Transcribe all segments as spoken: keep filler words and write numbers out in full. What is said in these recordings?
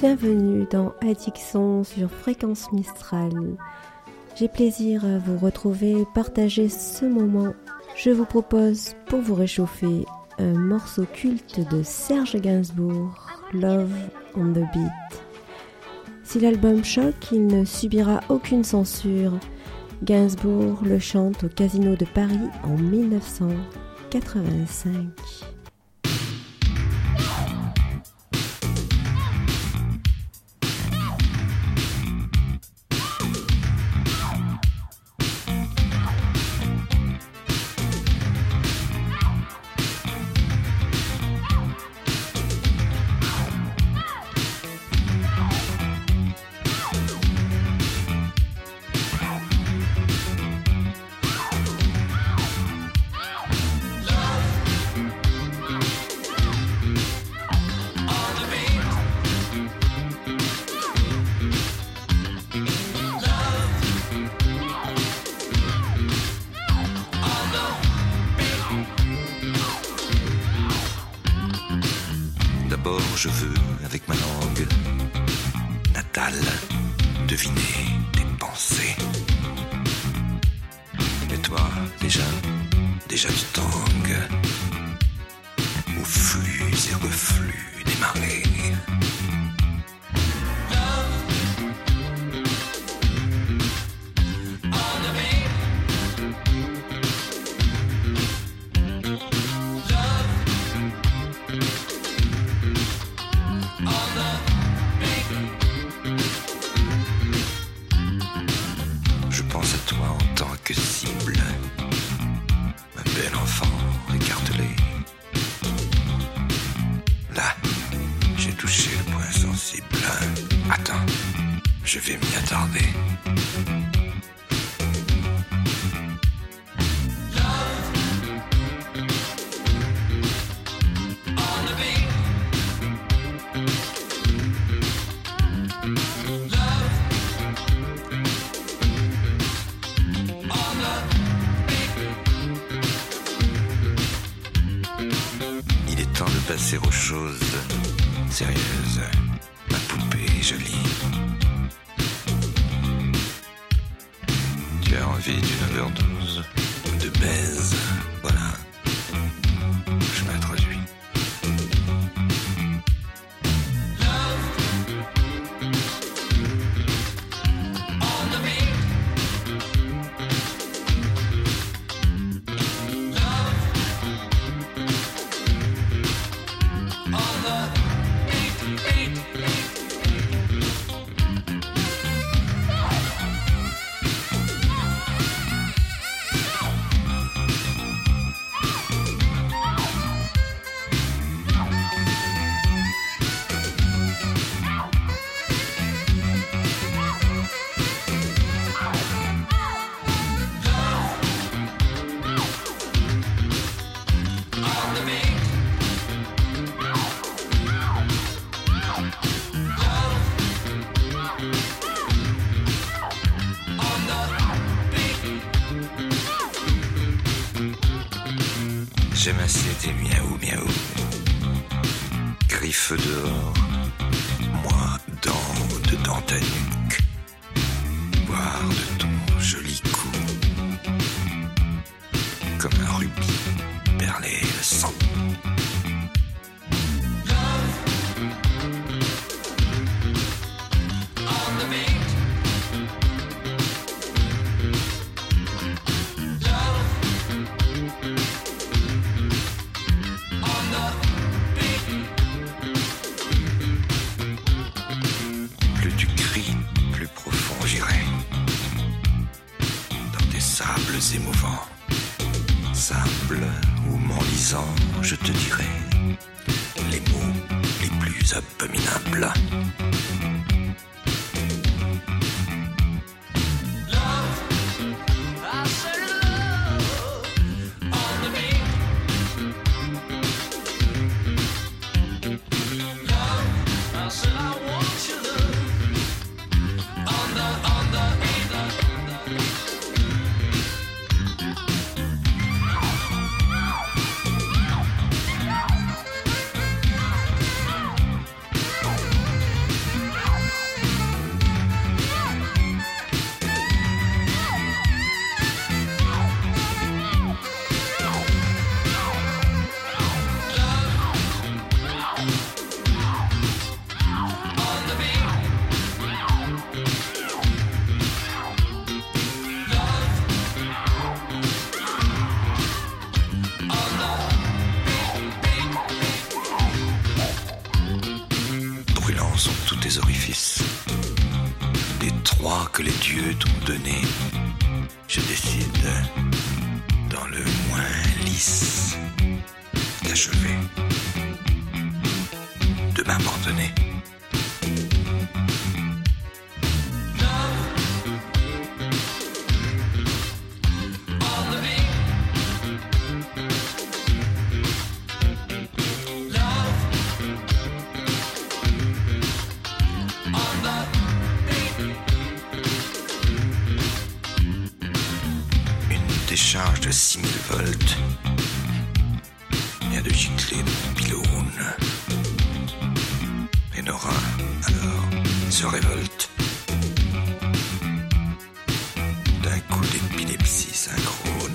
Bienvenue dans Addiction sur Fréquence Mistral. J'ai plaisir à vous retrouver et partager ce moment. Je vous propose pour vous réchauffer un morceau culte de Serge Gainsbourg, Love on the Beat. Si l'album choque, il ne subira aucune censure. Gainsbourg le chante au Casino de Paris en mille neuf cent quatre-vingt-cinq. Je veux, avec ma langue natale, deviner tes pensées. Et toi, déjà, déjà tu tangues aux flux et reflux des marées. Je vais m'y attarder. Il est temps de passer aux choses sérieuses. Ma poupée jolie. Tu as envie d'une overdose, de baise, voilà. Je m'introduis. J'aime assez tes miaou miaou. Griffe dehors, moi dans dedans ta nuque. Boire de ton joli cou, comme un rubis perlé de sang. Émouvant, sable ou m'enlisant, je te dirai les mots les plus abominables. brûlant sont tous tes orifices. Des trois que les dieux t'ont donnés, je décide, dans le moins lisse, d'achever, de m'abandonner. Décharge de six mille volts vient de gicler mon pylône. Et nos reins, alors, se révoltent d'un coup d'épilepsie synchrone.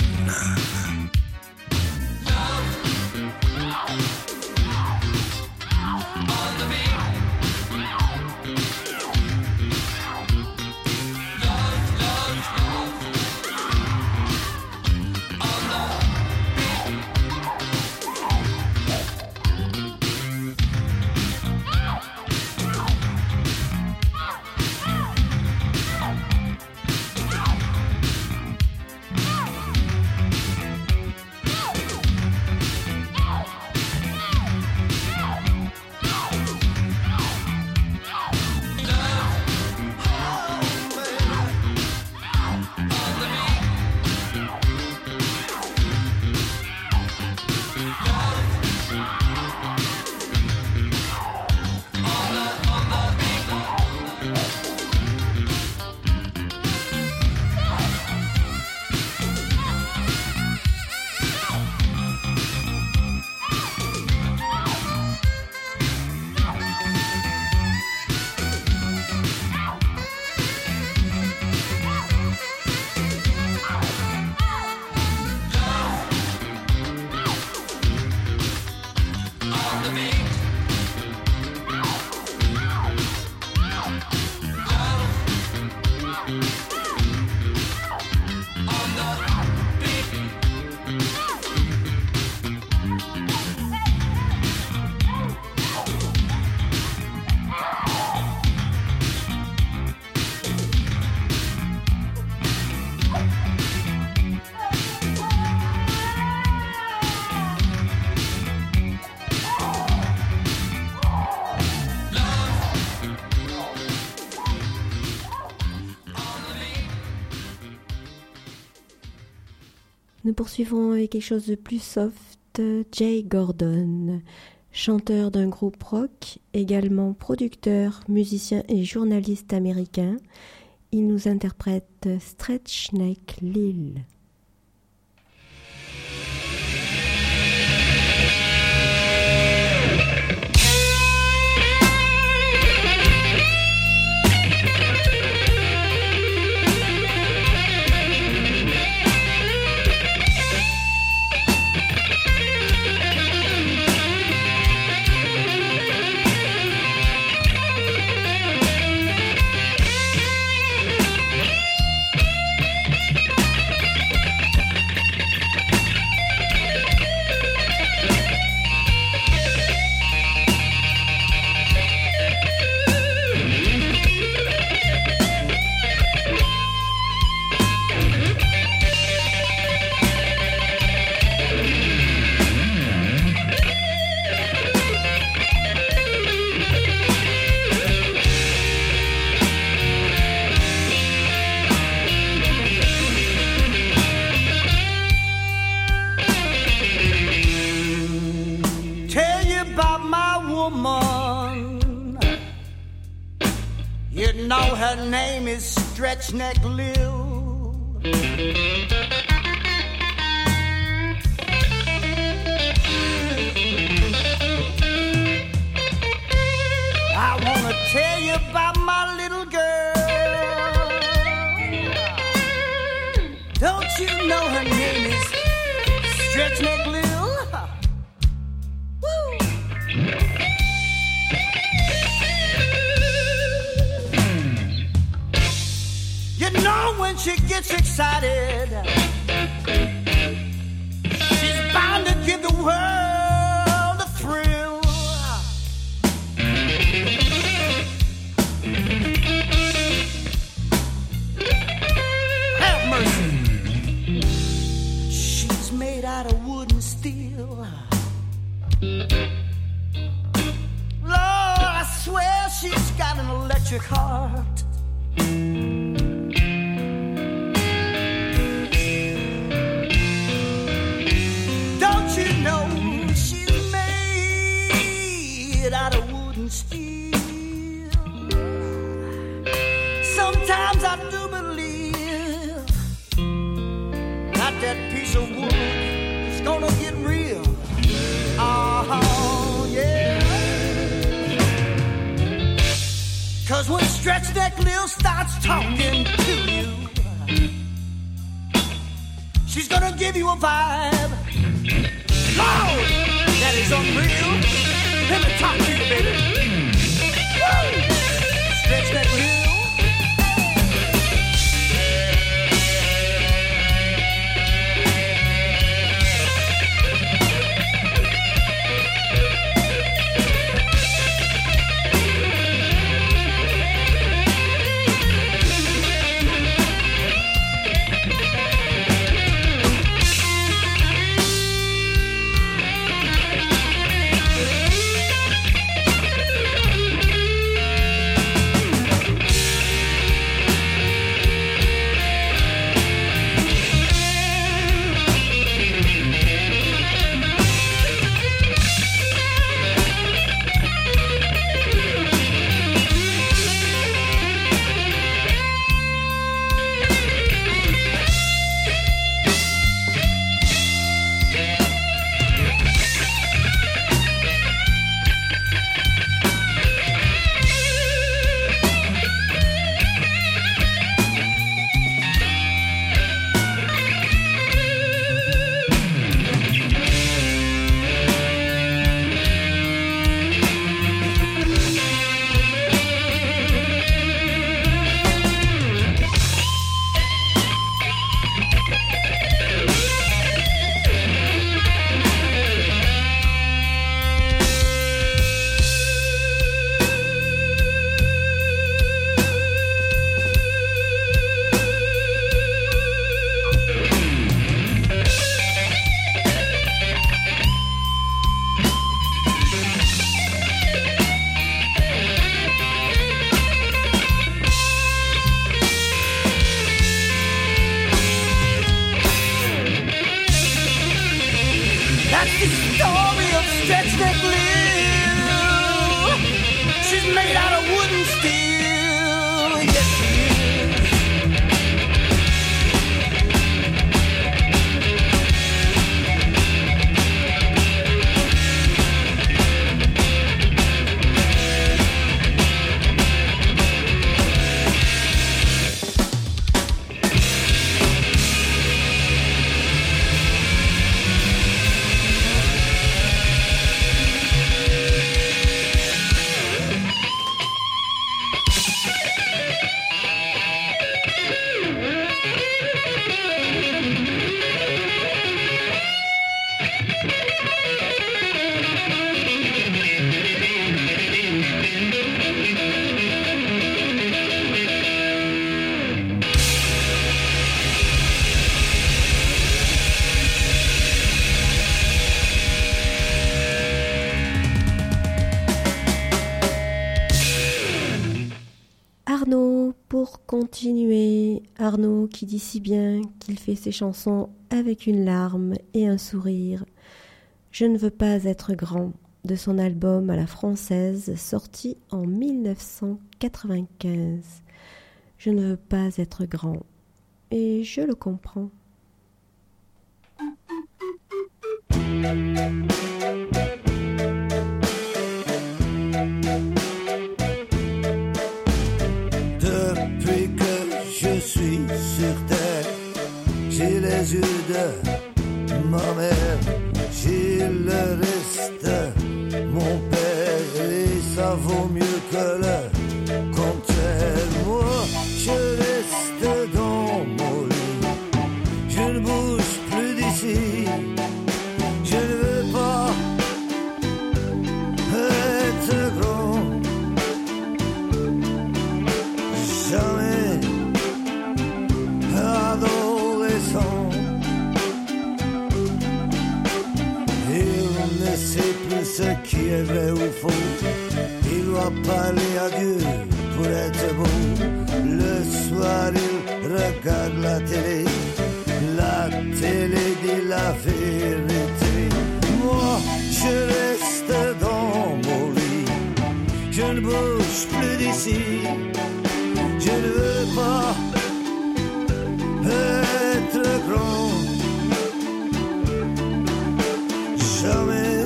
Nous poursuivons avec quelque chose de plus soft. Jay Gordon, chanteur d'un groupe rock, également producteur, musicien et journaliste américain. Il nous interprète Stretch Neck Lil. You know her name is Stretch Neck Lil. I wanna tell you about my little girl. Don't you know her name is Stretch Neck Lil? You know when she gets excited, she's bound to give the world a thrill. she's got an electric heart. Don't you know she's made out of wood and steel? Sometimes I do believe that that piece of wood is gonna get real. Oh, yeah. 'Cause when Stretch Neck Lil starts talking to you, she's gonna give you a vibe, Lord, that is unreal. Let me talk to you, baby. Woo! Stretch Neck Lil. Arnaud, pour continuer, Arnaud qui dit si bien qu'il fait ses chansons avec une larme et un sourire. Je ne veux pas être grand, de son album à la française sorti en mille neuf cent quatre-vingt-quinze. Je ne veux pas être grand, et je le comprends. Depuis que je suis sur terre, j'ai les yeux de ma mère, j'ai le reste, mon père, et ça vaut mieux que le contraire. Moi, je reste dans mon lit, je ne bouge plus d'ici, je ne veux pas être grand, jamais adolescent. Il ne sait plus ce qui est vrai ou faux, il doit parler à Dieu pour être beau. Le soir il regarde la télé, la télé dit la vérité. Moi je reste dans mon lit, je ne bouge plus d'ici. Je ne veux pas être grand, jamais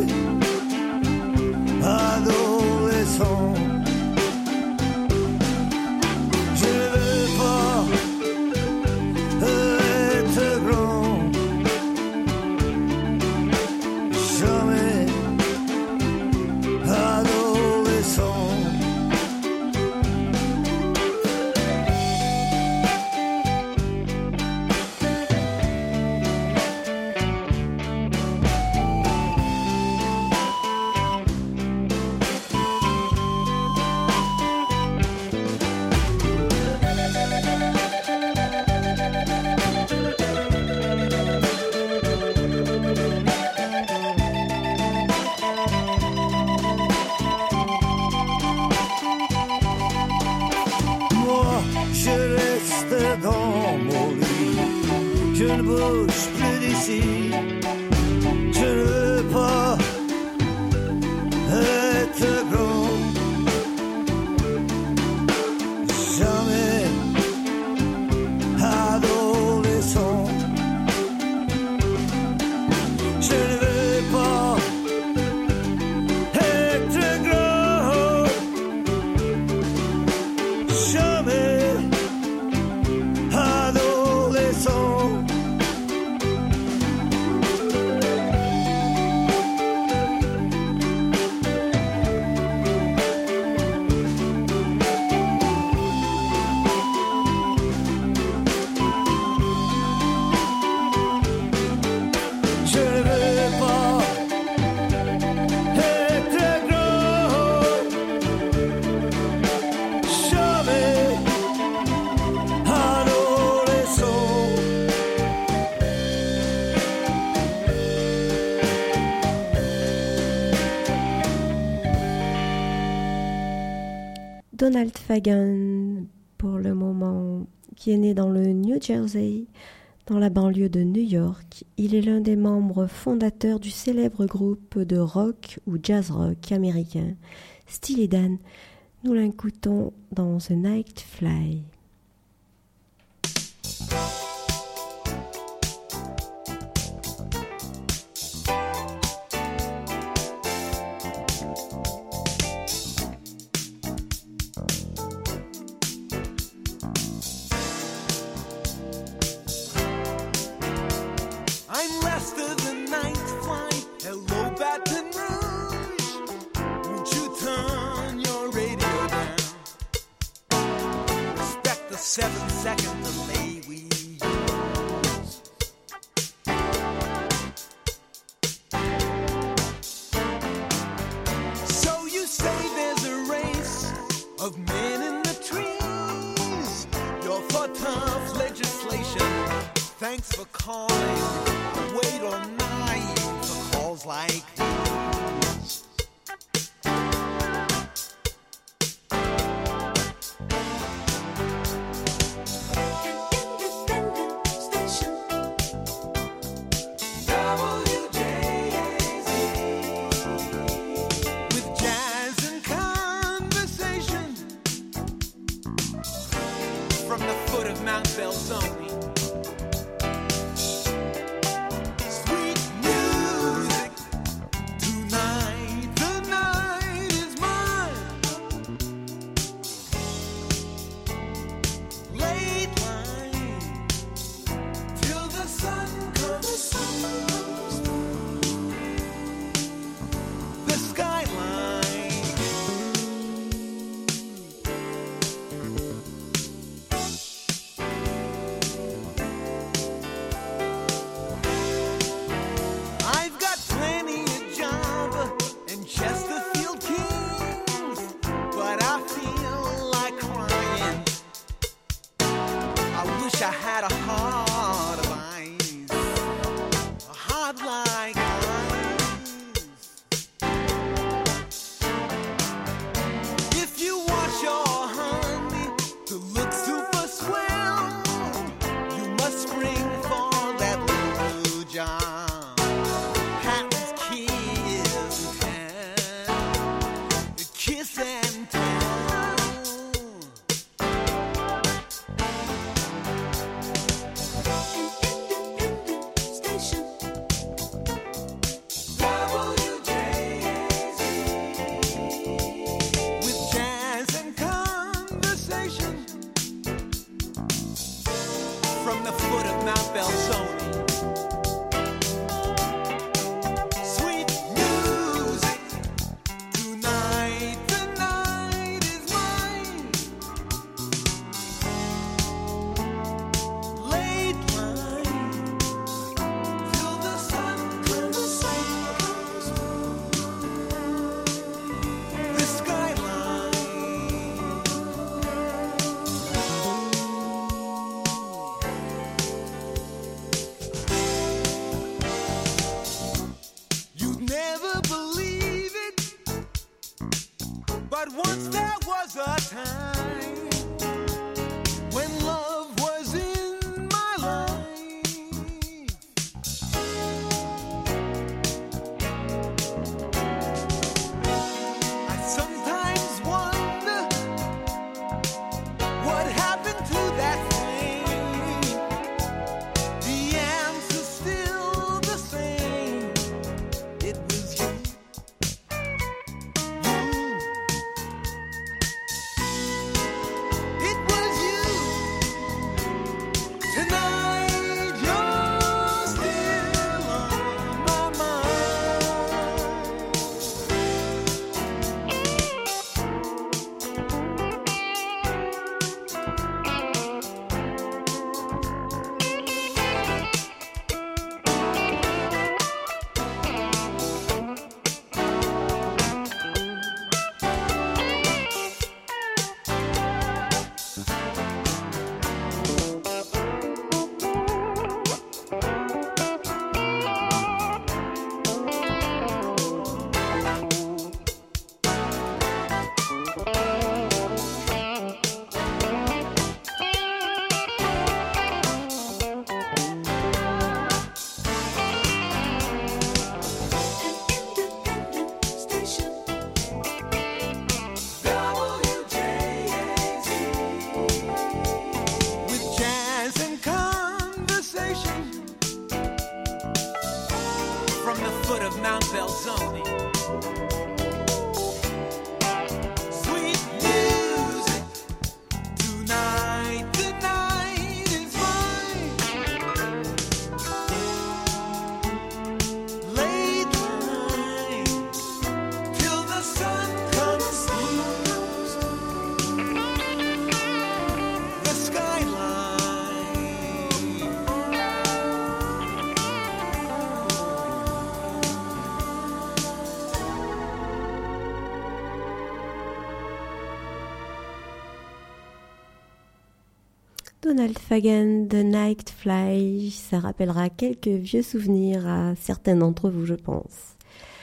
adolescent. Je ne veux pas être grand, jamais adolescent. Dans mon lit, je ne bouge plus d'ici. Je ne veux pas être grand, jamais adolescent. Je ne veux pas être grand, jamais adolescent. Je ne veux pas être grand, jamais adolescent. Donald Fagen, pour le moment, qui est né dans le New Jersey, dans la banlieue de New York. Il est l'un des membres fondateurs du célèbre groupe de rock ou jazz rock américain Steely Dan. Nous l'écoutons dans The Night Fly. I'm Lester the Night Fly. Hello, Baton Rouge. Won't you turn your radio down? Respect the seven second delay we use. So you say there's a race of men in the trees. You're for tough legislation. Thanks for calling. Wait all night for calls like these. W J A Z with jazz and conversation from the foot of Mount Belzoni. But once there was a time when love was in my life. I sometimes wonder what happened to that flame. The answer's still the same. It was you. Donald Fagen, The Night Fly, ça rappellera quelques vieux souvenirs à certains d'entre vous, je pense.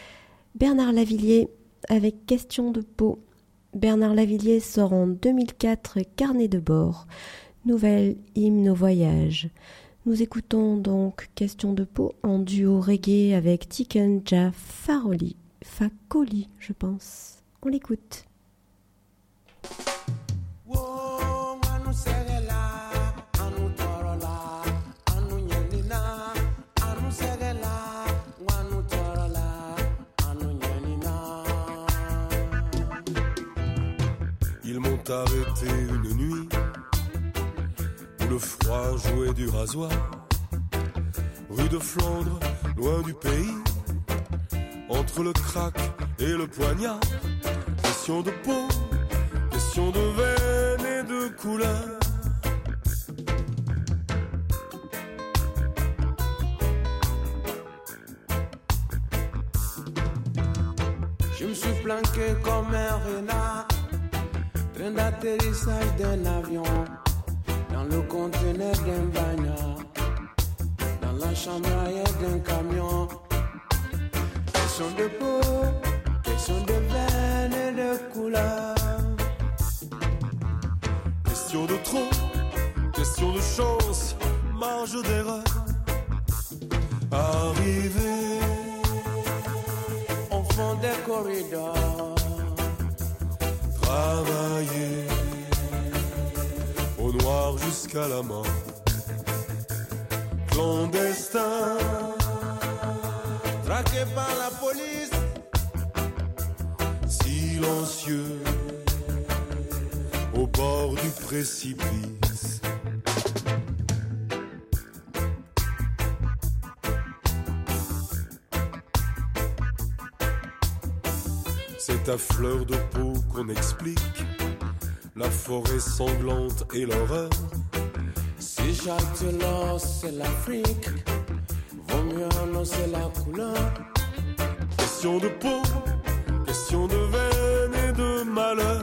Bernard Lavilliers, avec Question de peau. Bernard Lavilliers sort en deux mille quatre Carnet de bord, nouvelle hymne au voyage. Nous écoutons donc Question de peau en duo reggae avec Tiken Jah Fakoly, Fakoly, je pense. On l'écoute. Ils m'ont arrêté une nuit où le froid jouait du rasoir. Rue de Flandre, loin du pays, entre le crack et le poignard. Question de peau, question de veine et de couleur. Je me suis planqué comme un renard, train d'atterrissage d'un avion, dans le conteneur d'un bagnard, dans la chambre arrière d'un camion. Question de peau, question de veine et de couleur. Question de trop, question de chance, marge d'erreur. Arrivé au fond des corridors, travailler au noir jusqu'à la mort. Clandestin, traqué par la police, silencieux au bord du précipice. C'est à fleur de peau qu'on explique la forêt sanglante et l'horreur. Si Châtellon c'est l'Afrique, vaut mieux annoncer la couleur. Question de peau, question de veine et de malheur.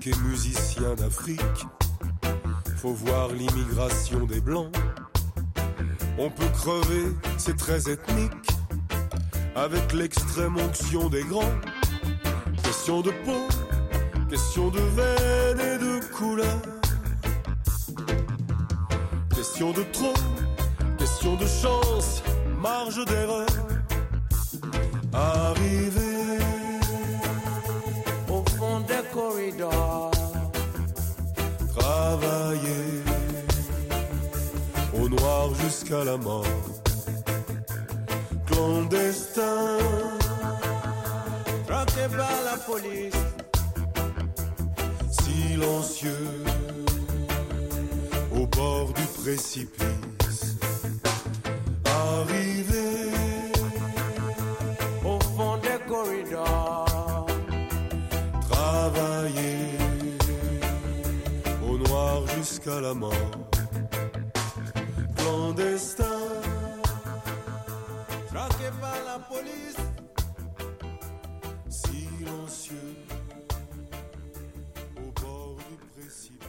et musicien d'Afrique. Faut voir l'immigration des Blancs. On peut crever, c'est très ethnique, avec l'extrême onction des grands. Question de peau, question de veine et de couleur. Question de trop, question de chance, marge d'erreur. Arrivé au fond des corridors, travailler au noir jusqu'à la mort, clandestin, traqué par la police, silencieux au bord du précipice. Arrivé au fond des corridors, travailler au noir jusqu'à la mort, clandestin, traqué par la police, silencieux au bord du précipice.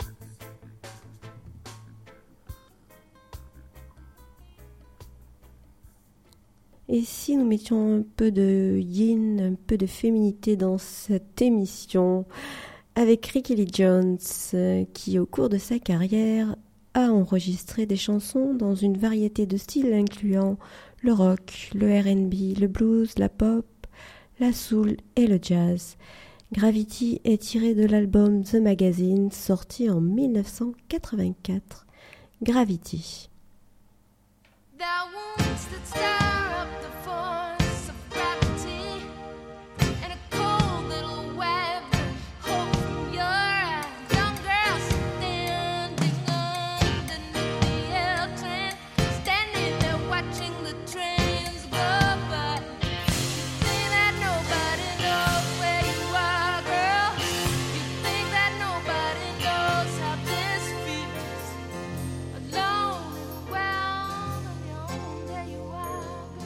Et si nous mettions un peu de yin, un peu de féminité dans cette émission, avec Rickie Lee Jones, qui au cours de sa carrière a enregistré des chansons dans une variété de styles incluant le rock, le R and B, le blues, la pop, la soul et le jazz. Gravity est tiré de l'album The Magazine, sorti en dix-neuf cent quatre-vingt-quatre. Gravity. Thou wouldst that stir up the force of gravity, and a cold little web hope from your eyes. Young girl standing underneath the L train, standing there watching the trains go by. You think that nobody knows where you are, girl. You think that nobody knows how this feels. Alone in a world of your own, there you are, girl.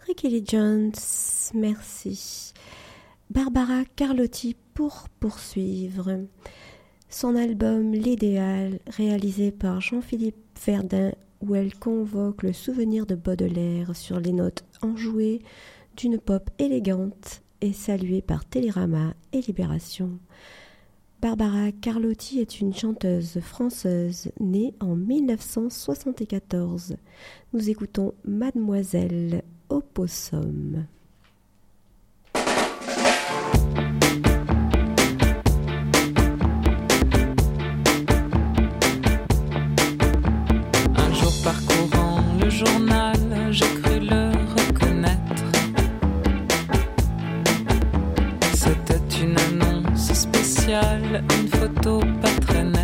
Kelly Jones, merci. Barbara Carlotti pour poursuivre. Son album L'Idéal, réalisé par Jean-Philippe Verdun, où elle convoque le souvenir de Baudelaire sur les notes enjouées d'une pop élégante et saluée par Télérama et Libération. Barbara Carlotti est une chanteuse française née en dix-neuf cent soixante-quatorze. Nous écoutons Mademoiselle Opossum. Un jour parcourant le journal, j'ai cru le reconnaître. C'était une annonce spéciale, une photo pas très nette.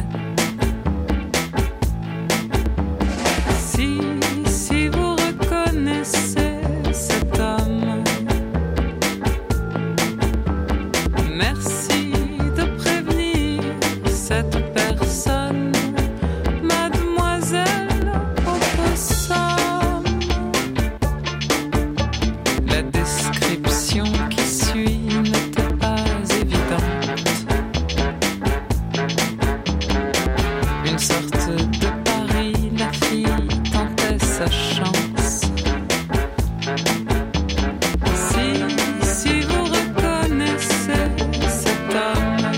Si, si vous reconnaissez cet homme, merci de prévenir cette personne, Mademoiselle Opossum. La description qui suit n'était pas évidente. Une sorte de pari, la fille tentait sa chance. Si, si vous reconnaissez cet homme,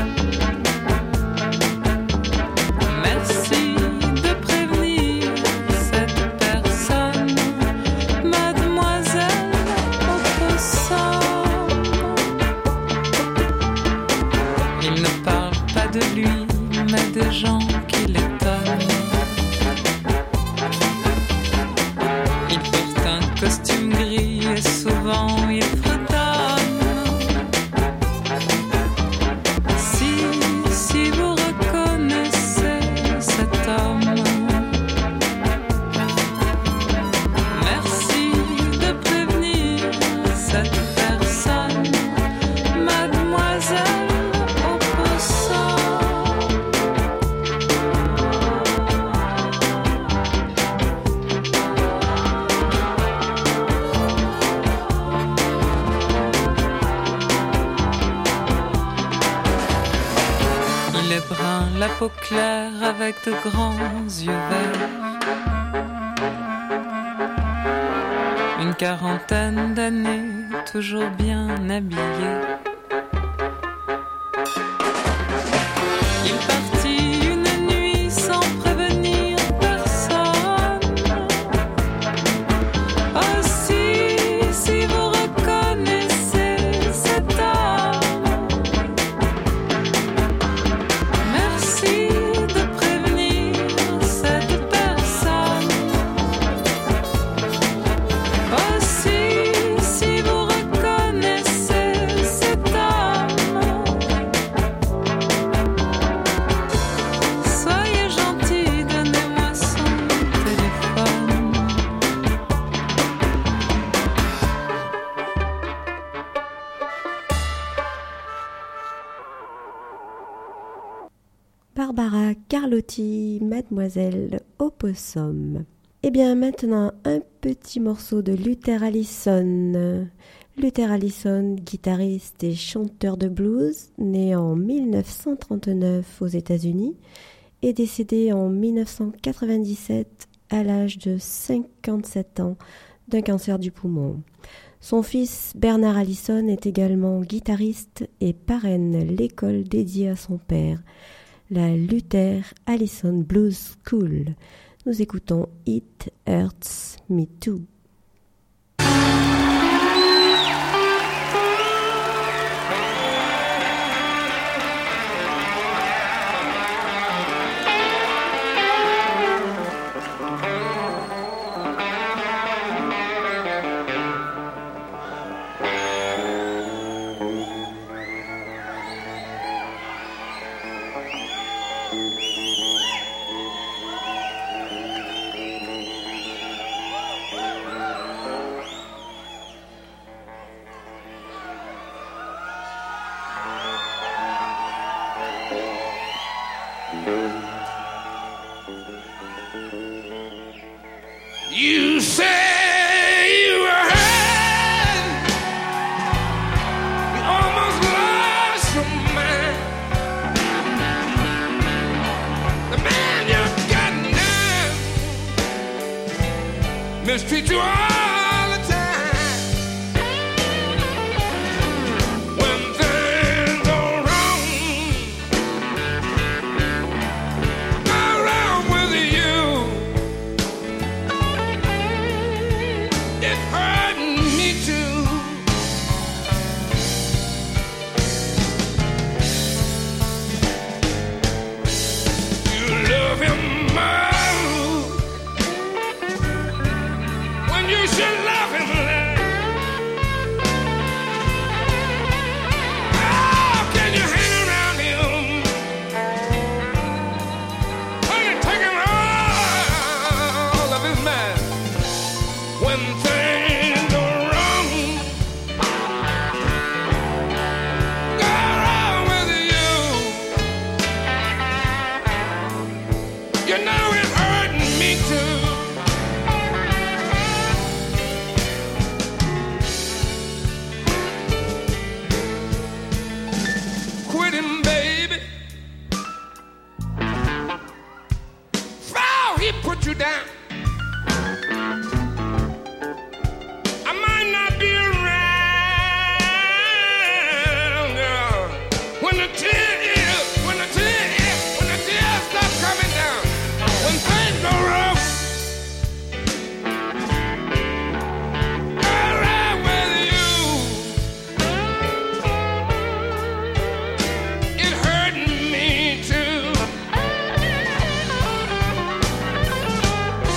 merci de prévenir cette personne, Mademoiselle Opossum. Il ne parle pas de lui, mais des gens qui l'étonnent. Il porte un costume gris et souvent il fredonne. Si, si vous reconnaissez cet homme, merci de prévenir cette personne, Mademoiselle Opossum. Il est brun, la peau claire avec de grands yeux verts. Une quarantaine d'années, toujours bien habillé. Il partit une nuit sans prévenir personne. Oh si, si vous reconnaissez cet homme, merci de prévenir cette personne. Oh si, si vous reconnaissez cet homme, soyez gentil, donnez-moi son téléphone. Barbara Carlotti, Mademoiselle Opossum. Et bien maintenant, un petit morceau de Luther Allison. Luther Allison, guitariste et chanteur de blues, né en dix-neuf cent trente-neuf aux États-Unis et décédé en dix-neuf cent quatre-vingt-dix-sept à l'âge de cinquante-sept ans d'un cancer du poumon. Son fils Bernard Allison est également guitariste et parraine l'école dédiée à son père, la Luther Allison Blues School. Nous écoutons It Hurts Me Too. You say you were hurt. mistreat you all the time. When things go wrong, go wrong with you, it hurt me too. You love him more when you should love him less. How can you hang around him when you take him all of his mind? When things go wrong, go wrong with you, you know it hurt me too. Quit him, baby. Foul, he put you down. I might not be around, girl, when the tears, when the tears, when the tears stop coming down, when things go wrong, go wrong with you, it hurt me too.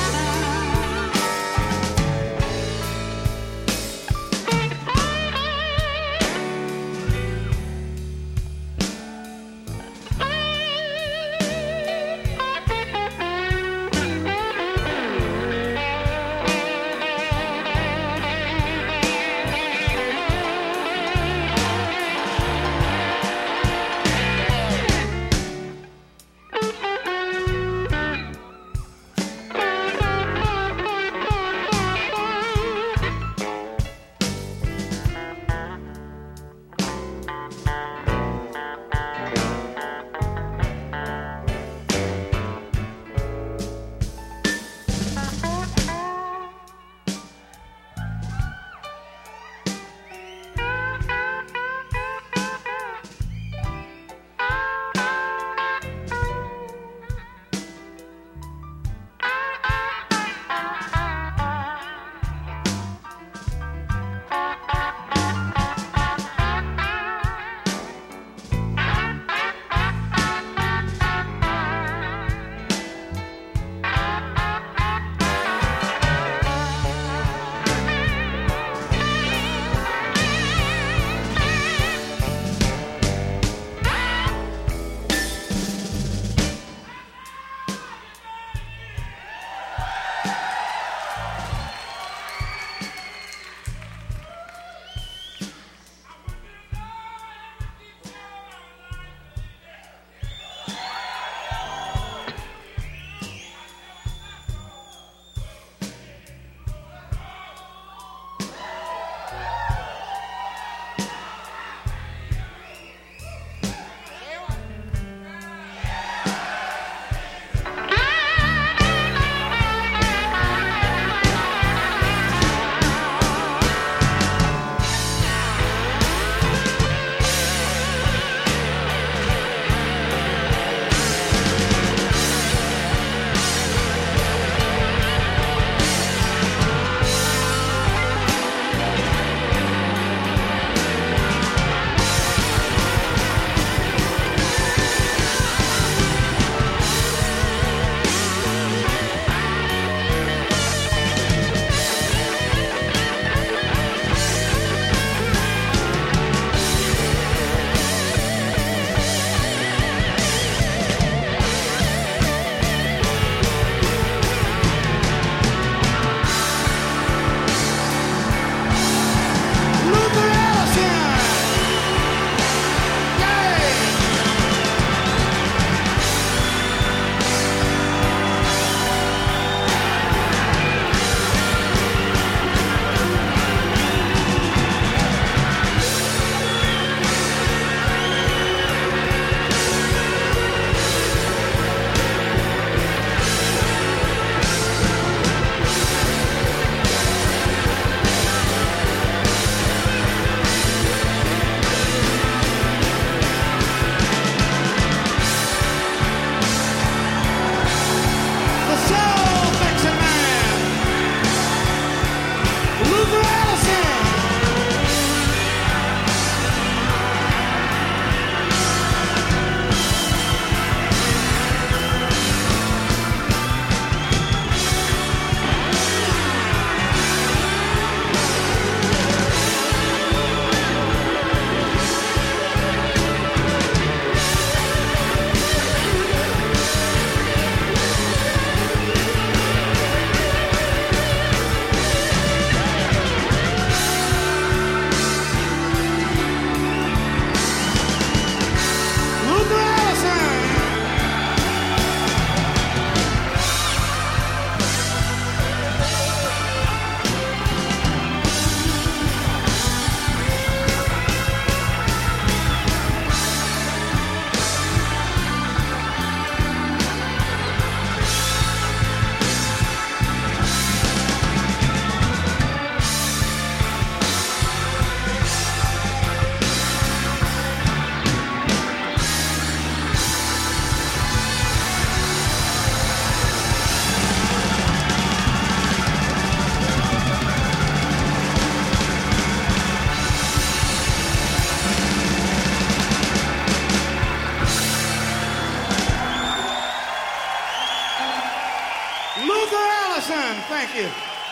Allison, thank you.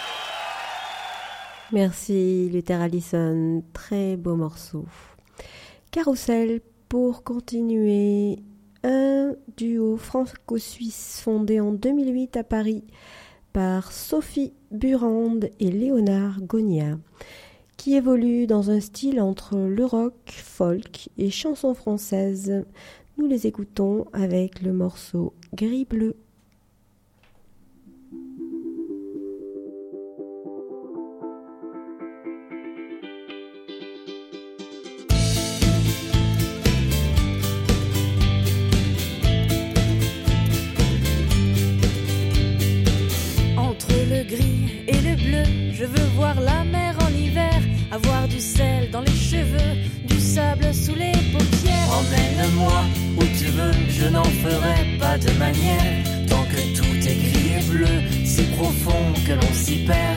Merci Luther Allison, très beau morceau. Carousel, pour continuer, un duo franco-suisse fondé en deux mille huit à Paris par Sophie Burande et Léonard Gonia, qui évolue dans un style entre le rock, folk et chanson française. Nous les écoutons avec le morceau Gris Bleu. Je veux voir la mer en hiver, avoir du sel dans les cheveux, du sable sous les paupières. Emmène-moi où tu veux, je n'en ferai pas de manière. Tant que tout est gris et bleu, si profond que l'on s'y perd.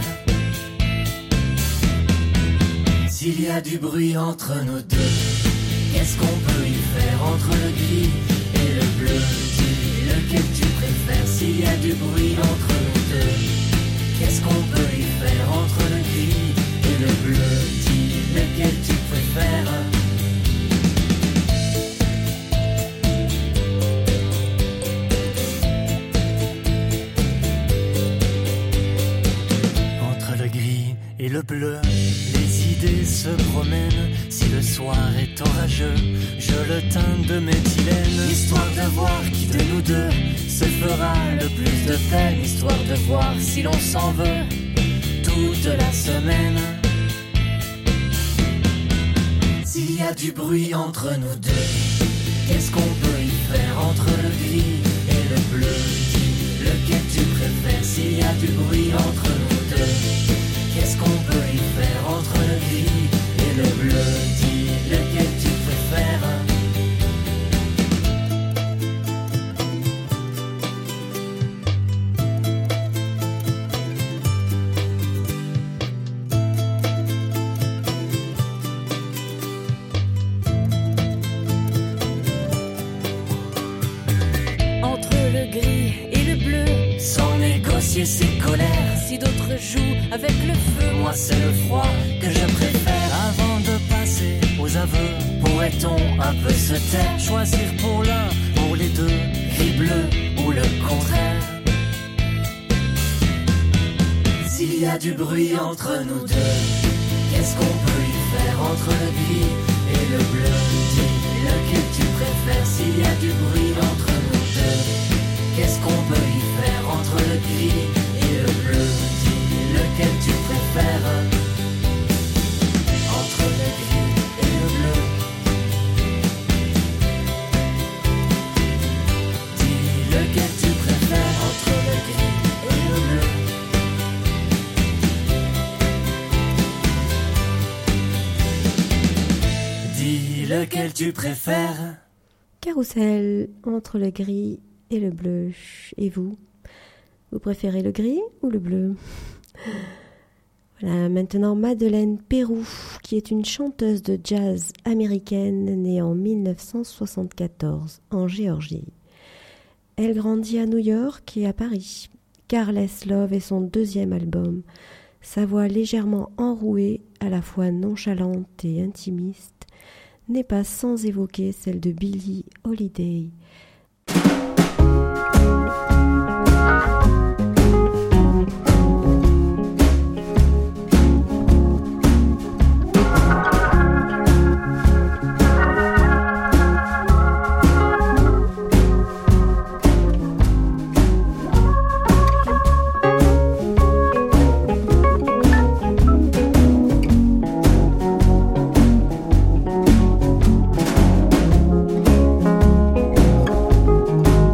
S'il y a du bruit entre nous deux, qu'est-ce qu'on peut y faire entre le gris et le bleu? Dis lequel tu préfères. S'il y a du bruit entre nous deux, qu'est-ce qu'on peut y faire entre le gris et le bleu? Dis lequel tu préfères. Entre le gris et le bleu, les idées se promènent. Si le soir est orageux, je le teins de méthylène, histoire de voir qui de nous deux se fera le plus de peine, histoire de voir si l'on s'en veut toute la semaine. S'il y a du bruit entre nous deux, qu'est-ce qu'on peut y faire entre le gris et le bleu? Dis lequel tu préfères. S'il y a du bruit entre nous deux, qu'est-ce qu'on peut y faire entre le gris et le bleu? Dis lequel tu préfères. Ses colères, si d'autres jouent avec le feu, moi c'est le froid que je préfère. Avant de passer aux aveux, pourrait-on un peu se taire, choisir pour l'un, pour les deux, gris bleu ou le contraire? S'il y a du bruit entre nous deux, qu'est-ce qu'on peut y faire entre le gris et le bleu? Dis lequel tu préfères. S'il y a du bruit entre nous deux, qu'est-ce qu'on peut y faire entre le gris et le bleu? Dis lequel tu préfères. Entre le gris et le bleu, dis lequel tu préfères. Entre le gris et le bleu, dis lequel tu préfères. Carousel, entre le gris et le bleu. Et vous? Vous préférez le gris ou le bleu? Voilà, maintenant Madeleine Peyroux, qui est une chanteuse de jazz américaine née en mille neuf cent soixante-quatorze en Géorgie. Elle grandit à New York et à Paris. Careless Love est son deuxième album. Sa voix légèrement enrouée, à la fois nonchalante et intimiste, n'est pas sans évoquer celle de Billie Holiday. Thank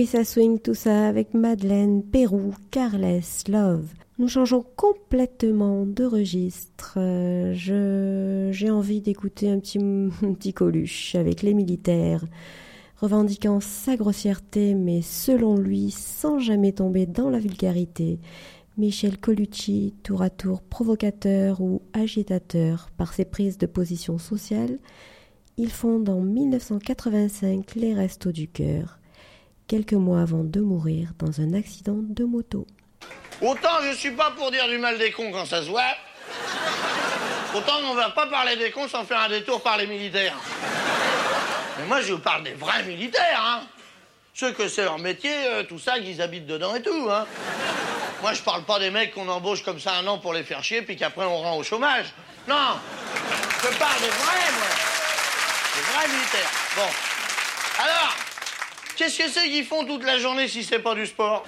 ça swing tout ça avec Madeleine, Pérou, Carless, Love. Nous changeons complètement de registre. Euh, je, j'ai envie d'écouter un petit, un petit Coluche avec les militaires, revendiquant sa grossièreté, mais selon lui, sans jamais tomber dans la vulgarité. Michel Colucci, tour à tour provocateur ou agitateur par ses prises de position sociale, il fonde en dix-neuf cent quatre-vingt-cinq les Restos du Cœur, quelques mois avant de mourir dans un accident de moto. Autant je suis pas pour dire du mal des cons quand ça se voit, autant on va pas parler des cons sans faire un détour par les militaires. Mais moi je vous parle des vrais militaires, hein. Ceux que c'est leur métier, euh, tout ça, qu'ils habitent dedans et tout, hein. Moi je parle pas des mecs qu'on embauche comme ça un an pour les faire chier puis qu'après on rend au chômage. Non, je parle des vrais, moi. Des vrais militaires. Bon. Alors, qu'est-ce que c'est qu'ils font toute la journée si c'est pas du sport?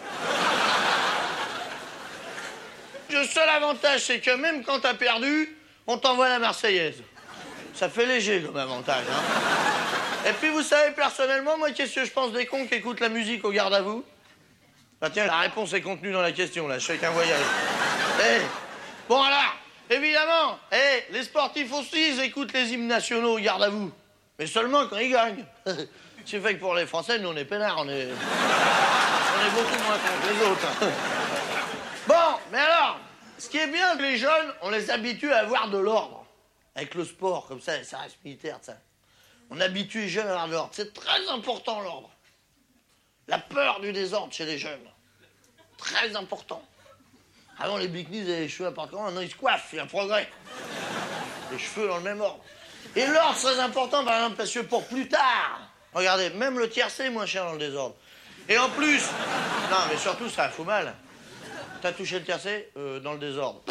Le seul avantage, c'est que même quand t'as perdu, on t'envoie la Marseillaise. Ça fait léger comme avantage, hein. Et puis vous savez, personnellement, moi, qu'est-ce que je pense des cons qui écoutent la musique au garde à vous? Bah tiens, la réponse est contenue dans la question, là, je fais qu'un voyage. Eh, bon alors, évidemment, eh, les sportifs aussi, ils écoutent les hymnes nationaux au garde à vous. Mais seulement quand ils gagnent. C'est fait que pour les Français, nous, on est peinards, on est... on est beaucoup moins cons que les autres. Bon, mais alors, ce qui est bien, les jeunes, on les habitue à avoir de l'ordre. Avec le sport, comme ça, ça reste militaire, ça. On habitue les jeunes à avoir de l'ordre. C'est très important, l'ordre. La peur du désordre chez les jeunes. Très important. Avant, les bikinis avaient les cheveux à part comment, maintenant ils se coiffent, il y a un progrès. Les cheveux dans le même ordre. Et l'ordre, c'est très important, par exemple, parce que pour plus tard, regardez, même le tiercé est moins cher dans le désordre. Et en plus, non, mais surtout, ça fout mal. T'as touché le tiercé euh, dans le désordre.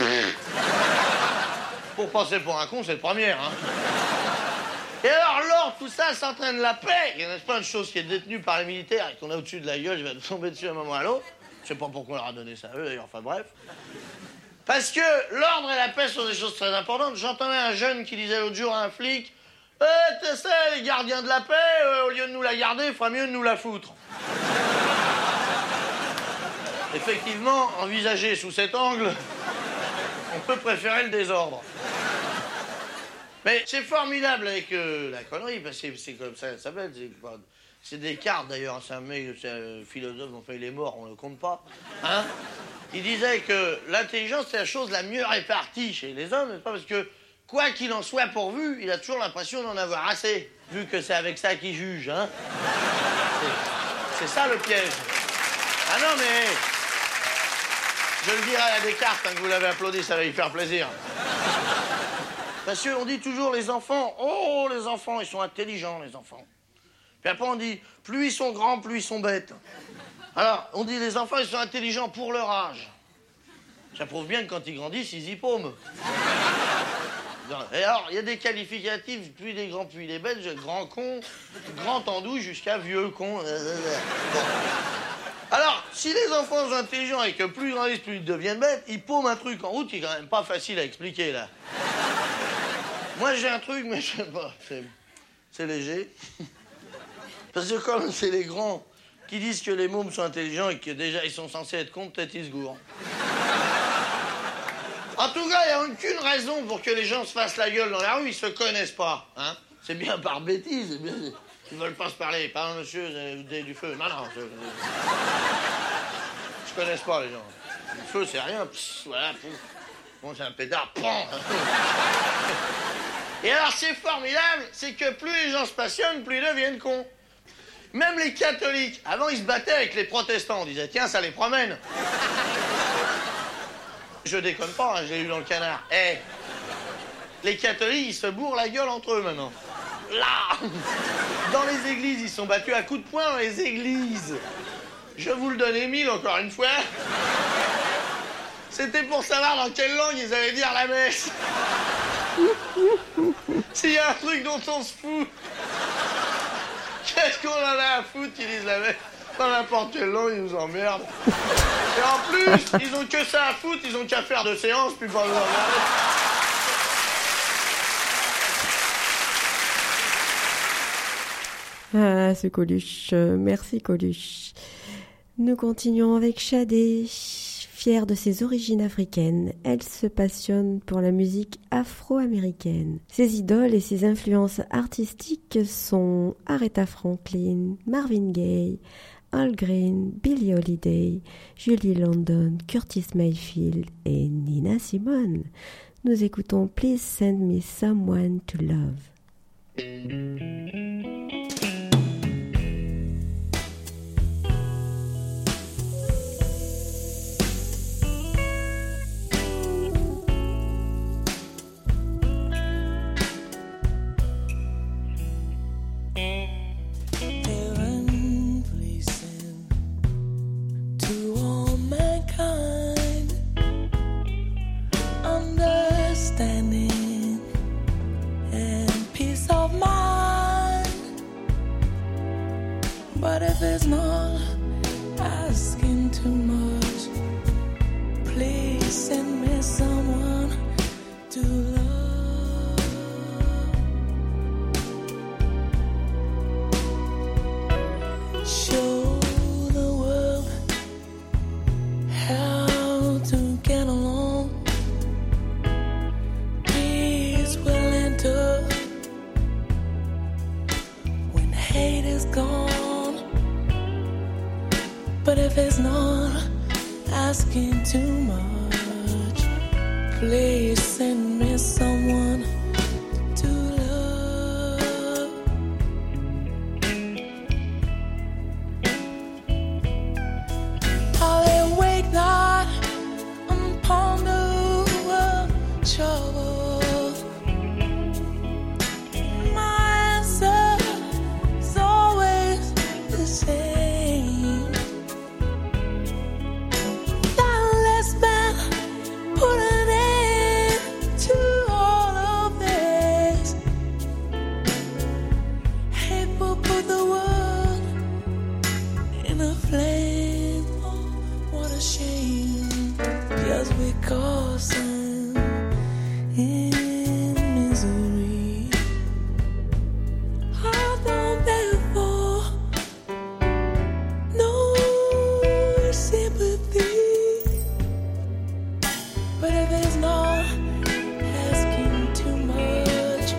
Pour passer pour un con, c'est le premier, hein. Et alors, l'ordre, tout ça, s'entraîne la paix. Il y a plein de choses qui est détenue par les militaires et qu'on a au-dessus de la gueule, il va nous tomber dessus à un moment ou à l'autre. Je sais pas pourquoi on leur a donné ça à eux, d'ailleurs, enfin bref. Parce que l'ordre et la paix sont des choses très importantes. J'entendais un jeune qui disait l'autre jour à un flic, « Eh, tu sais, les gardiens de la paix, euh, au lieu de nous la garder, il fera mieux de nous la foutre. » Effectivement, envisagé sous cet angle, on peut préférer le désordre. Mais c'est formidable avec euh, la connerie, parce que c'est comme ça, ça s'appelle. C'est Descartes d'ailleurs, c'est un mec, c'est un philosophe, enfin il est mort, on ne le compte pas. Hein? Il disait que l'intelligence c'est la chose la mieux répartie chez les hommes, n'est-ce pas? Parce que quoi qu'il en soit pourvu, il a toujours l'impression d'en avoir assez, vu que c'est avec ça qu'il juge. Hein? C'est ça le piège. Ah non mais... Je le dirai à Descartes, hein, que vous l'avez applaudi, ça va lui faire plaisir. Parce qu'on dit toujours les enfants, oh les enfants, ils sont intelligents les enfants. Puis après on dit, plus ils sont grands, plus ils sont bêtes. Alors, on dit les enfants, ils sont intelligents pour leur âge. Ça prouve bien que quand ils grandissent, ils y paument. Et alors, il y a des qualificatifs, puis les grands, puis les bêtes, grand con, grand andouille, jusqu'à vieux con. Bon. Alors, si les enfants sont intelligents et que plus ils grandissent, plus ils deviennent bêtes, ils paument un truc en route qui est quand même pas facile à expliquer, là. Moi, j'ai un truc, mais je sais pas, c'est, c'est léger. Parce que comme c'est les grands qui disent que les mômes sont intelligents et que déjà ils sont censés être cons, peut-être ils se gourent. En tout cas, il n'y a aucune raison pour que les gens se fassent la gueule dans la rue, ils se connaissent pas, hein. C'est bien par bêtise, c'est bien... Ils veulent pas se parler. Pardon, monsieur, vous avez du feu. Non, non, je... Je connaisse pas, les gens. Le feu, c'est rien. Pss, voilà, pouf. Bon, c'est un pétard. Pan. Et alors, c'est formidable, c'est que plus les gens se passionnent, plus ils deviennent cons. Même les catholiques. Avant, ils se battaient avec les protestants. On disait, tiens, ça les promène. Je déconne pas, hein, je l'ai lu dans le canard. Eh, hey, les catholiques, ils se bourrent la gueule entre eux, maintenant. Là, dans les églises, ils sont battus à coups de poing dans les églises. Je vous le donne, Émile, encore une fois. C'était pour savoir dans quelle langue ils allaient dire la messe. S'il y a un truc dont on se fout, qu'est-ce qu'on en a à foutre qu'ils disent la messe? Dans n'importe quelle langue, ils nous emmerdent. Et en plus, ils ont que ça à foutre, ils ont qu'à faire de séances, puis pas nous emmerder. Ah, ce Coluche. Euh, merci, Coluche. Nous continuons avec Shadé. Fière de ses origines africaines, elle se passionne pour la musique afro-américaine. Ses idoles et ses influences artistiques sont Aretha Franklin, Marvin Gaye, Al Green, Billie Holiday, Julie London, Curtis Mayfield et Nina Simone. Nous écoutons Please Send Me Someone to Love. But if it's not asking too much, please send me someone to love. Show the world how to get along. Peace will enter when hate is gone. But if it's not asking too much, please send me someone to love. I'll lay awake night and ponder trouble. My answer is always the same. Because I'm in misery, I don't beg for no sympathy. But if it's not asking too much,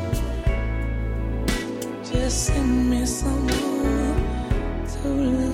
just send me someone to love.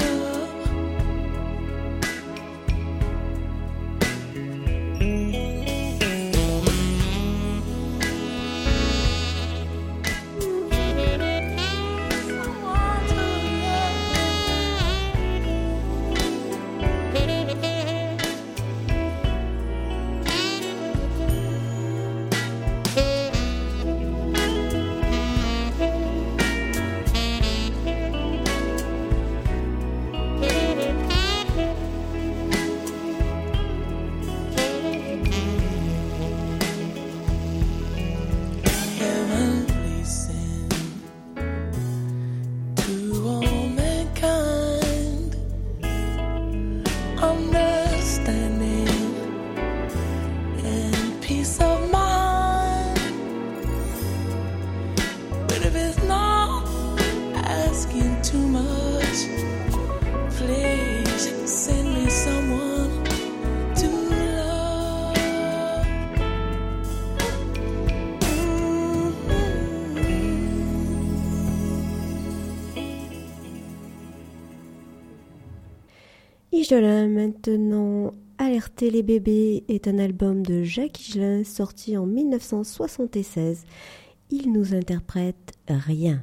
Higelin maintenant. Alerter les bébés est un album de Jacques Higelin sorti en mille neuf cent soixante-seize. Il nous interprète Rien.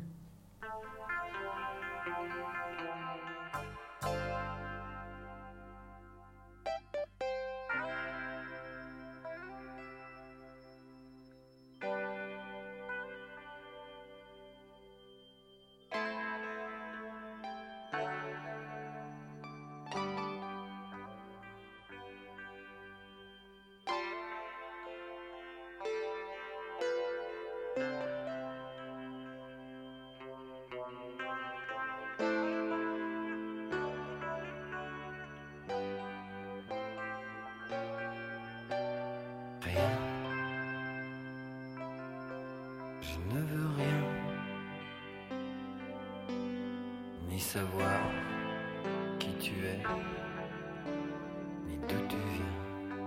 Je ne veux rien, ni savoir qui tu es. ni d'où tu viens.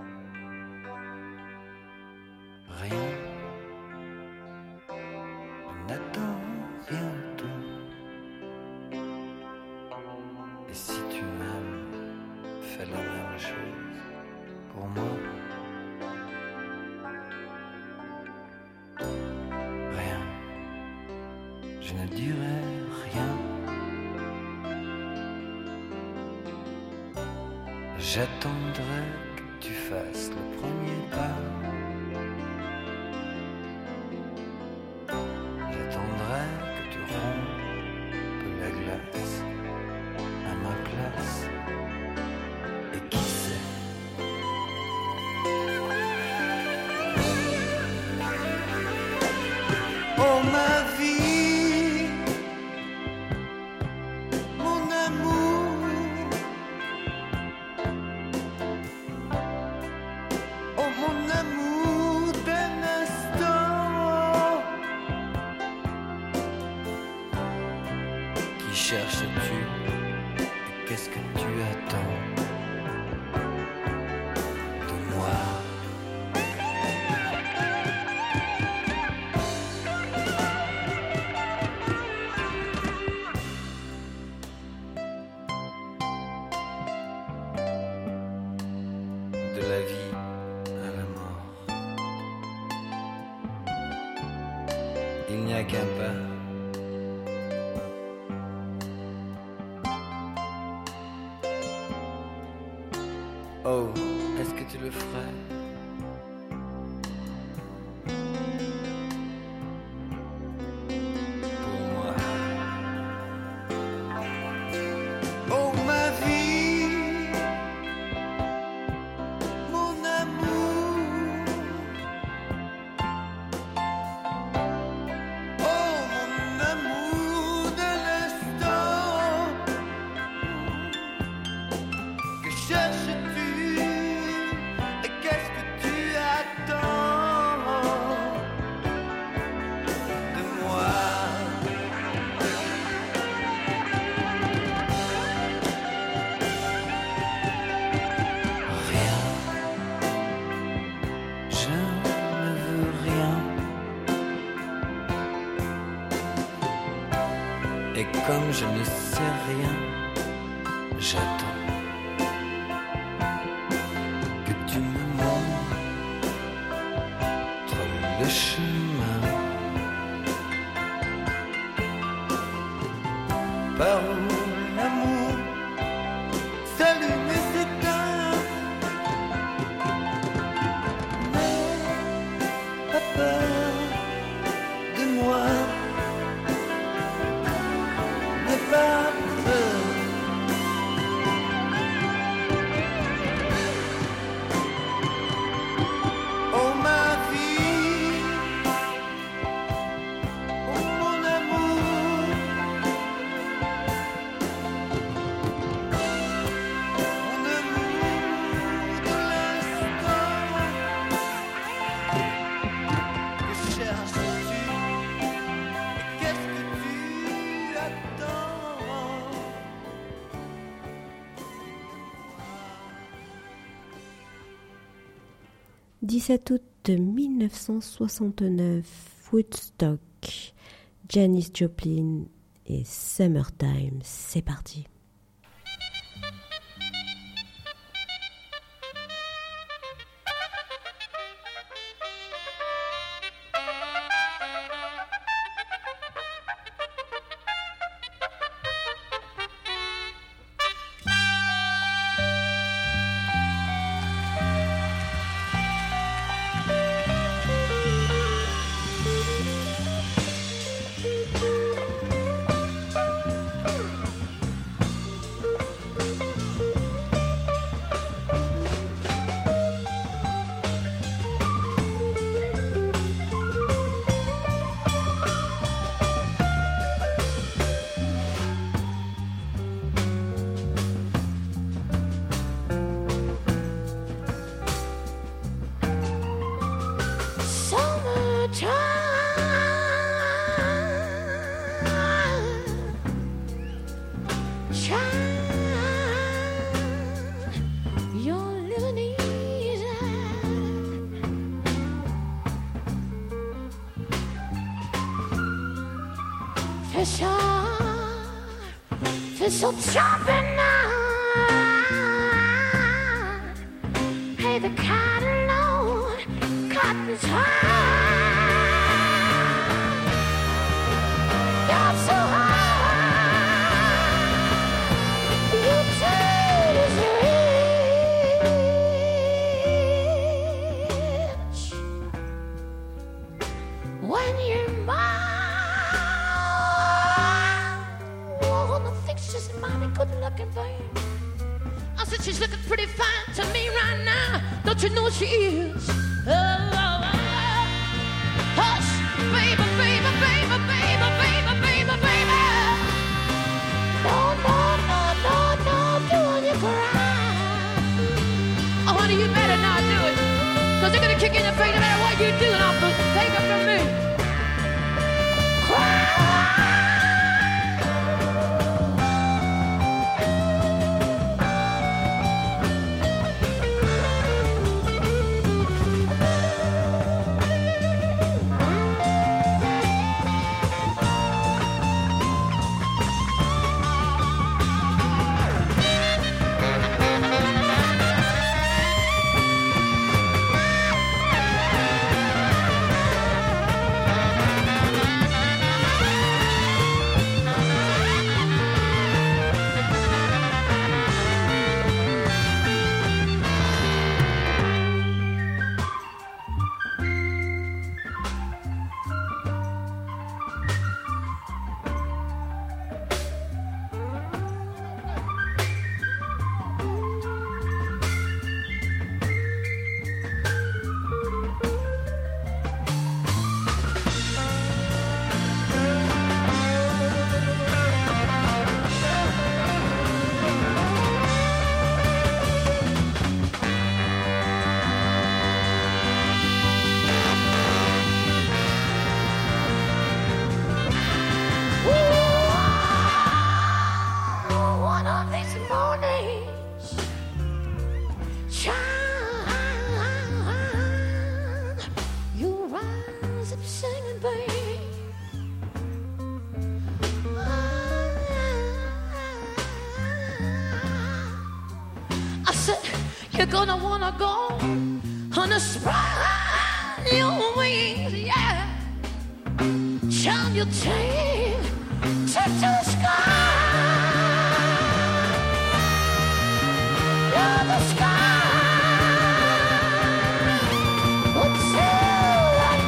Rien, je n'attends rien de toi. Et si tu m'aimes, fais la même chose pour moi. Rien, je ne dirai rien. J'attendrai que tu fasses le premier pas. J'attendrai que tu rompes la glace à ma place. Et qui sait? Oh ma vie, mon amour, oh mon amour d'un instant. Qui cherches-tu? Et qu'est-ce que tu attends de moi? De la vie à la mort, il n'y a qu'un pas. Oh, est-ce que tu le ferais? Pour moi. Oh ma vie, mon amour, oh mon amour de l'instant. Que cherches-tu et qu'est-ce que tu attends de moi? Rien, je ne veux rien. Et comme je ne sais rien, j'attends que tu me montres le chemin. Par où l'amour s'allume et s'éteint. N'aie pas peur de moi, n'aie pas peur. Oh ma vie, oh mon amour, mon amour de l'instant. Que cherches-tu et qu'est-ce que tu attends? dix-sept août mille neuf cent soixante-neuf, Woodstock, Janis Joplin et Summertime, c'est parti. fish are, fish are jumping now. Hey, the cotton load, cotton's high. You're so high, you taste rich. When you're mine, oh, I think she's mighty good looking, babe. I said she's looking pretty fine to me right now. Don't you know she is? Oh, oh, oh. Hush, baby, baby, baby, baby, baby, baby, baby. No, no, no, no, no, doing you cry. Oh, honey, you better not do it. Cause they're gonna kick in your face no matter what you do, and I'll take it from me. Cry. You're gonna wanna go on a spread your wings, yeah. Shine your tail, tip to the sky. You're the sky until that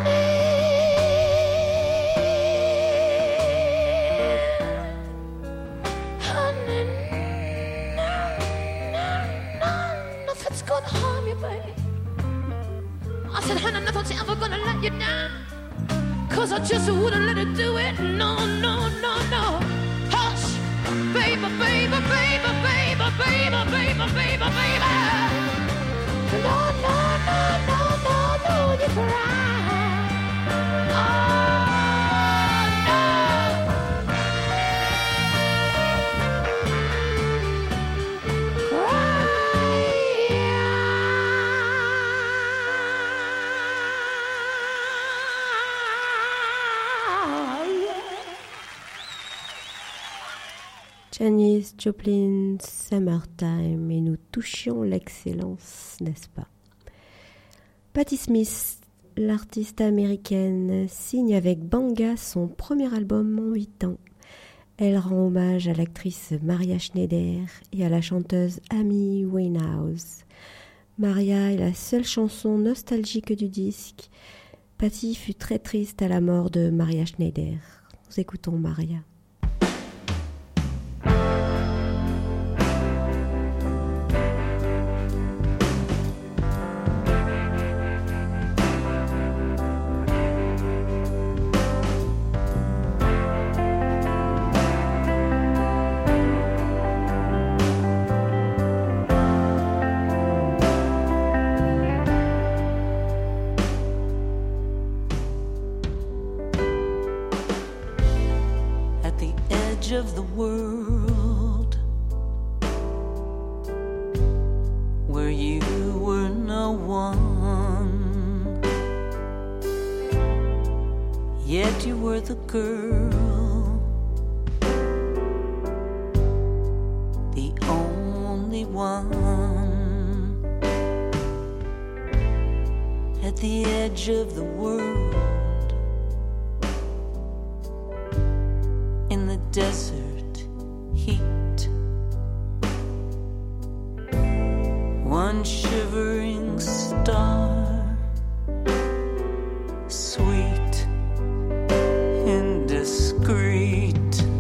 morning. Honey, nothing's gonna harm you, babe. I said, honey, nothing's ever gonna let you down. Cause I just wouldn't let it do it. No, no, no, no. Hush, baby, baby, baby, baby, baby, baby, baby, baby. No, no, no, no, no, no, you cry. Oh, no. Janis Joplin, Summertime, et nous touchions l'excellence, n'est-ce pas? Patti Smith, l'artiste américaine, signe avec Banga son premier album en huit ans. Elle rend hommage à l'actrice Maria Schneider et à la chanteuse Amy Winehouse. Maria est la seule chanson nostalgique du disque. Patti fut très triste à la mort de Maria Schneider. Nous écoutons Maria. Of the world where you were no one, yet you were the girl at the edge of the world, in the desert heat. One shivering star, sweet, indiscreet.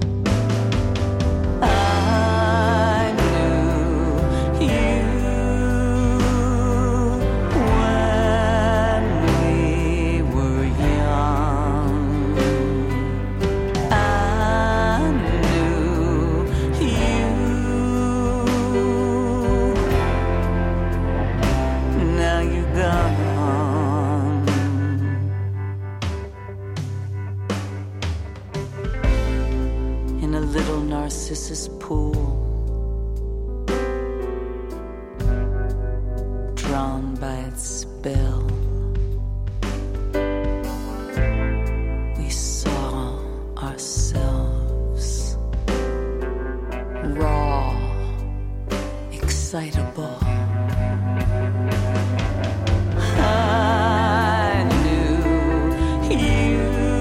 Narcissus pool, drawn by its spell, we saw ourselves raw, excitable. I knew you.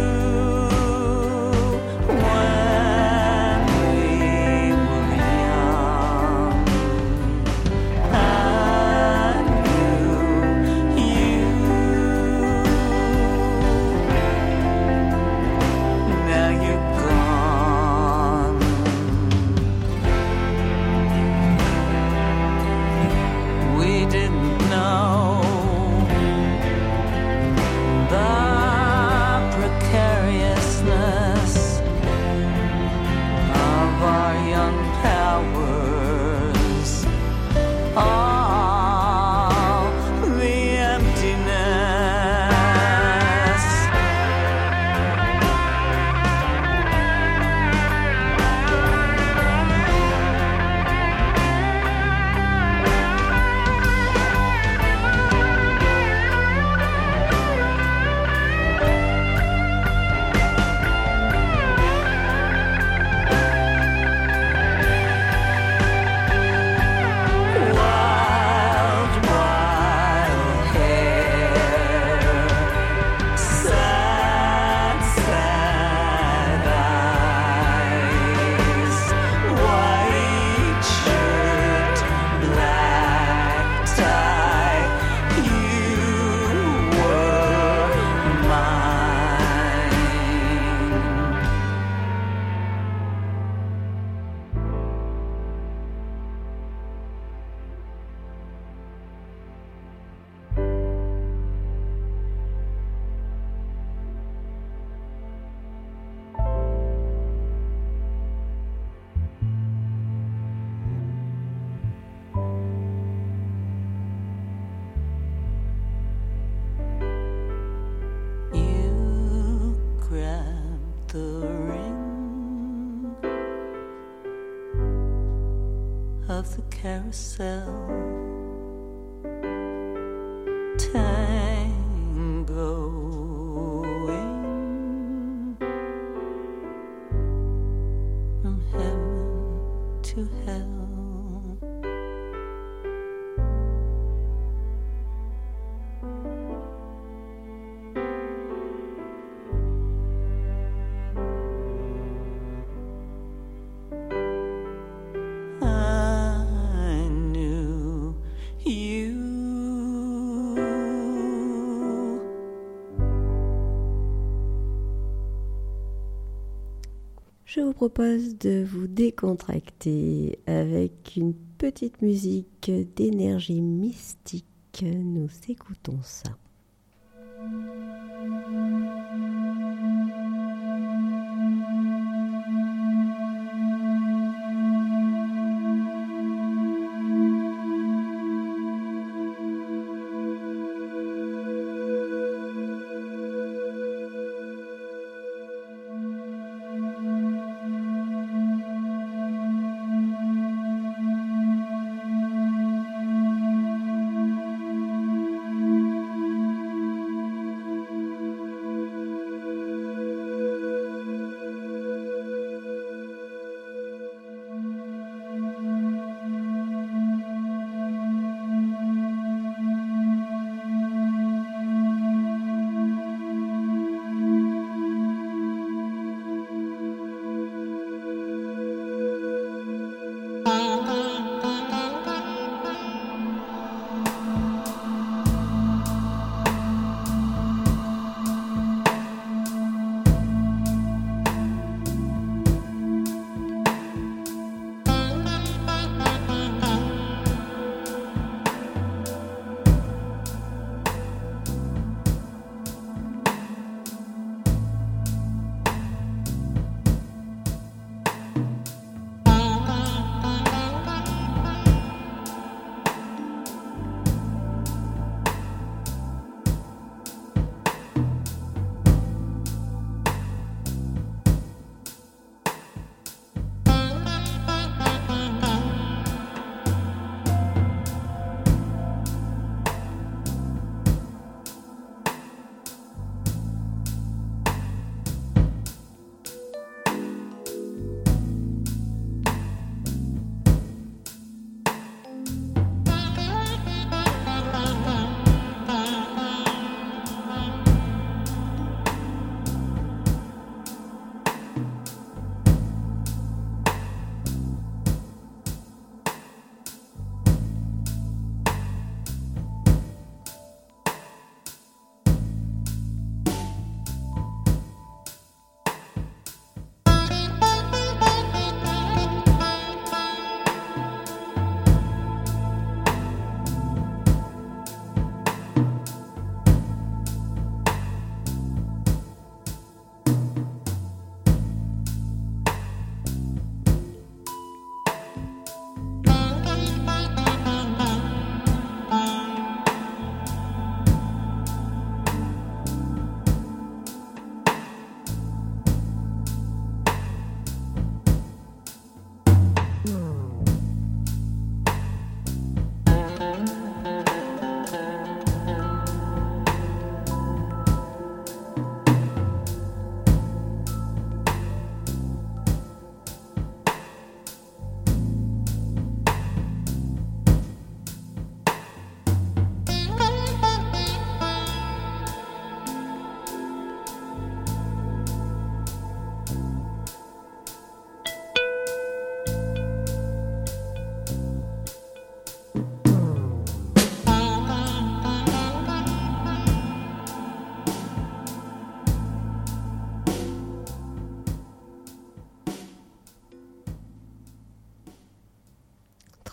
Of the carousel, tangoing from heaven to hell. Je vous propose de vous décontracter avec une petite musique d'énergie mystique. Nous écoutons ça.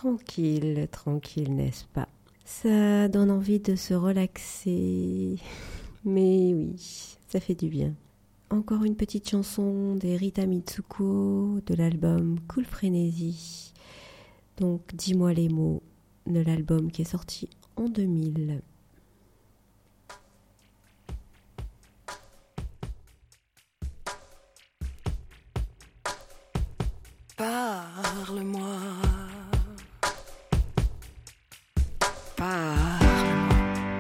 tranquille, tranquille, n'est-ce pas? Ça donne envie de se relaxer. Mais oui, ça fait du bien. Encore une petite chanson des Rita Mitsuko de l'album Cool Frénésie. Donc, dis-moi les mots de l'album qui est sorti en deux mille. Parle-moi, parle-moi,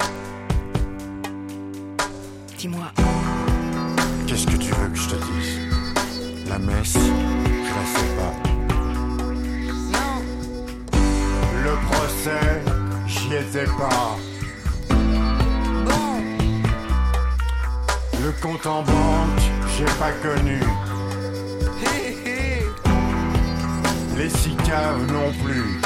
dis-moi. Qu'est-ce que tu veux que je te dise? La messe, je la sais pas. Non. Le procès, j'y étais pas. Bon. Le compte en banque, j'ai pas connu. Hé hé. Les six caves non plus.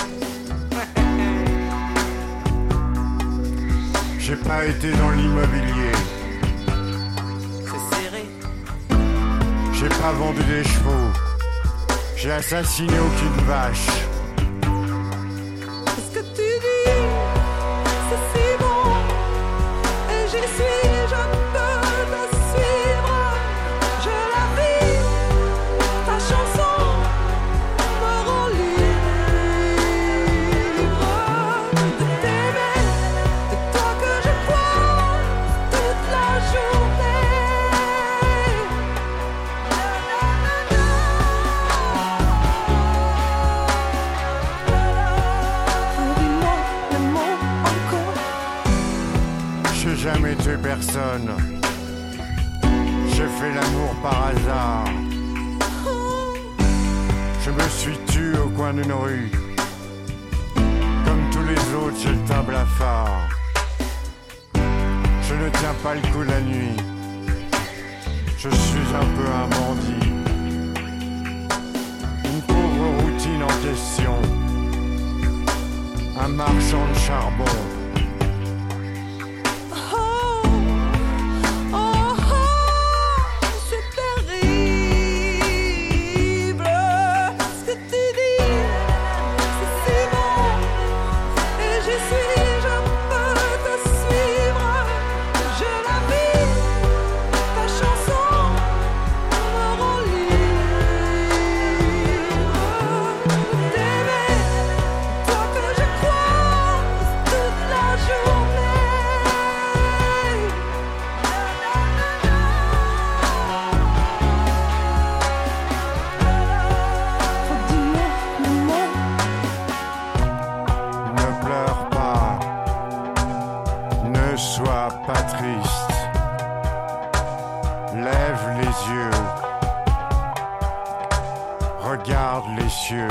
J'ai pas été dans l'immobilier. C'est serré. J'ai pas vendu des chevaux. J'ai assassiné aucune vache. Ce que tu dis, c'est si bon. Et j'y suis, je peux te suivre. Je la vis, ta chanson me rend libre de t'aimer. C'est toi que je crois toute la journée. Dis-moi le mot encore. J'ai jamais tué personne. J'ai fait l'amour par hasard. Je me suis tué au coin d'une rue. Comme tous les autres, j'ai le teint blafard. Je ne tiens pas le coup la nuit. Je suis un peu un bandit. Une pauvre routine en question. Un marchand de charbon. Oh, oh, oh, c'est terrible. Ce que tu dis, c'est si bon. Et j'y suis, je peux te suivre. Je la vis, ta chanson me rend libre de t'aimer. Toi que je crois toute la journée. Dis-moi le mot. Ne pleure pas, ne sois pas triste. Lève les yeux, regarde les cieux.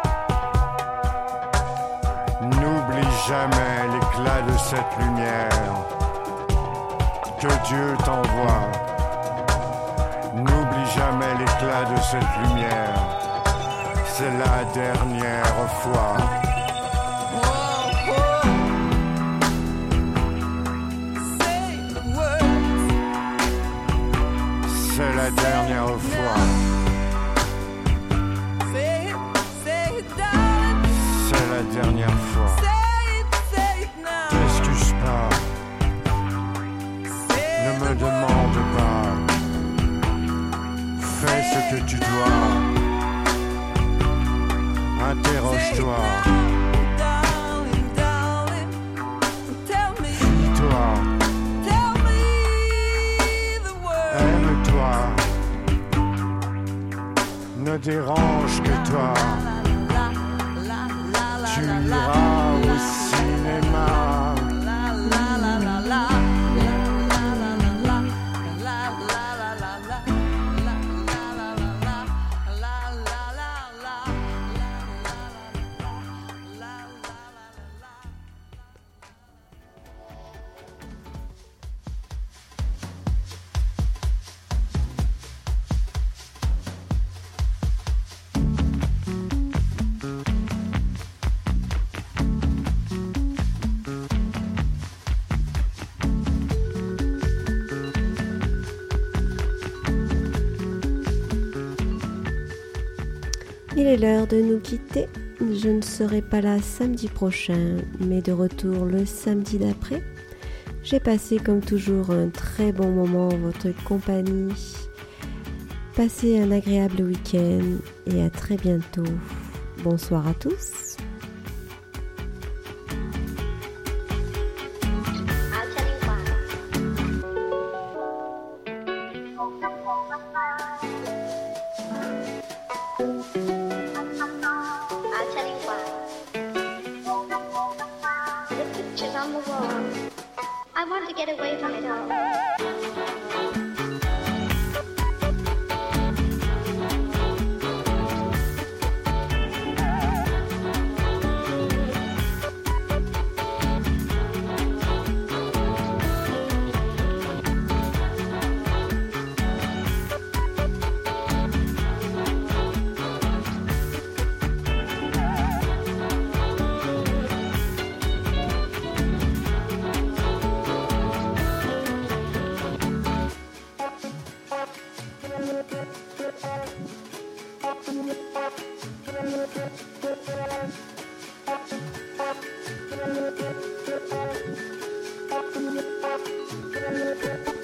N'oublie jamais l'éclat de cette lumière que Dieu t'envoie. N'oublie jamais l'éclat de cette lumière. C'est la dernière fois. C'est la dernière fois. C'est la dernière fois. T'excuse pas. Ne me demande pas. Fais ce que tu dois. Interroge-toi. Fuis-toi. Aime-toi. Ne dérange que toi. Tu iras au cinéma. Il est l'heure de nous quitter. je ne serai pas là samedi prochain, mais de retour le samedi d'après. J'ai passé comme toujours un très bon moment en votre compagnie. Passez un agréable week-end et à très bientôt. Bonsoir à tous. I want to get away from it all. Thank you.